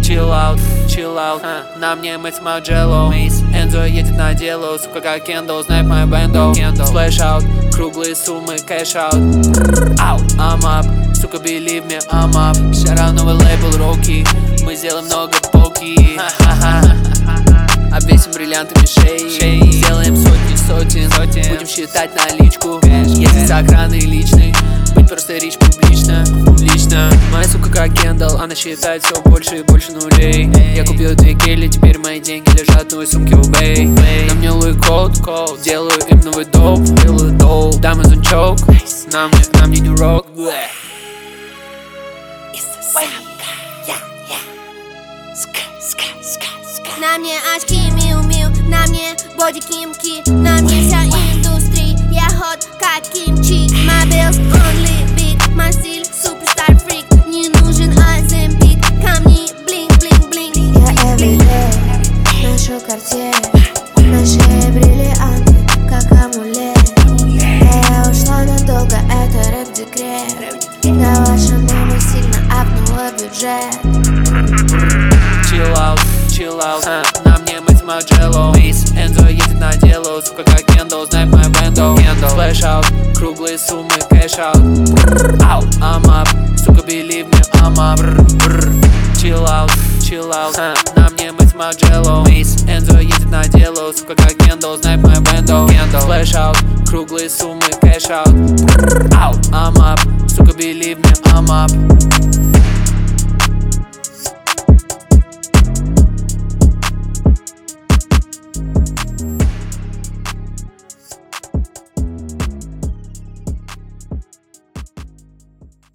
Chill out, на мне мыть Маджелло. Энзо едет на дело, сука как Кендалл, знает мою бенду. Splash out, круглые суммы, cash out. I'm up, сука believe me, I'm up. Шара новый лейбл, Роки, мы сделаем много поки. Обвесим бриллиантами шеи, сделаем сотни сотен, будем считать наличку. Ездить с охраной личной, быть просто рич публично. Моя сука как Кендалл, она считает все больше и больше нулей. Я купил 2 кели, теперь мои деньги лежат в новой сумке у Бэй. На мне Луи Код, делаю им новый доп. Diamonds on choke, на мне New Rock. На мне очки Миу-Миу, на мне боди Кимки, на мне вся индустрия, я hot как кимчи. My bills only big, мой стиль суперстар фрик, не нужен Оземпик, камни блинк-блинк-блинк. Я everyday ношу Cartier, на шее бриллианты, как амулет. Я ушла надолго, это рэп-декрет. Да ваша мама сильно апнула бюджет. Chill out, на мне мыть Маджелло. Энзо едет на дело, сука как Кендалл, знает мою бенду. Splash out, круглые суммы, cash out. I'm up, сука believe me, I'm up. Chill out, на мне мыть Маджелло. Энзо едет на дело, сука как Кендалл, знает мою бенду. Splash out, круглые суммы, cash out. I'm up, сука believe me, I'm up.